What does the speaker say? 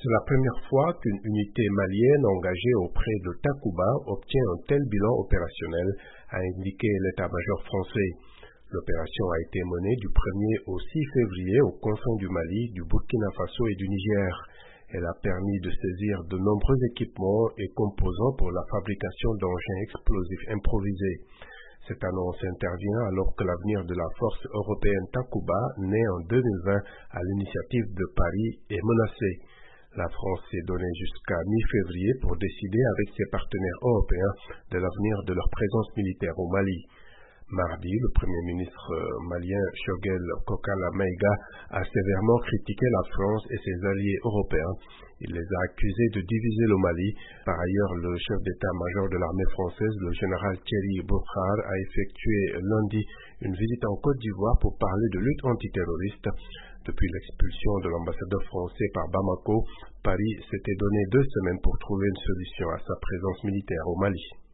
C'est la première fois qu'une unité malienne engagée auprès de Takuba obtient un tel bilan opérationnel, a indiqué l'état-major français. L'opération a été menée du 1er au 6 février aux confins du Mali, du Burkina Faso et du Niger. Elle a permis de saisir de nombreux équipements et composants pour la fabrication d'engins explosifs improvisés. Cette annonce intervient alors que l'avenir de la force européenne Takuba, née en 2020 à l'initiative de Paris, est menacé. La France s'est donné jusqu'à mi-février pour décider avec ses partenaires européens de l'avenir de leur présence militaire au Mali. Mardi, le Premier ministre malien Choguel Kokala Maïga a sévèrement critiqué la France et ses alliés européens. Il les a accusés de diviser le Mali. Par ailleurs, le chef d'état-major de l'armée française, le général Thierry Bouchard, a effectué lundi une visite en Côte d'Ivoire pour parler de lutte antiterroriste. Depuis l'expulsion de l'ambassadeur français par Bamako, Paris s'était donné 2 semaines pour trouver une solution à sa présence militaire au Mali.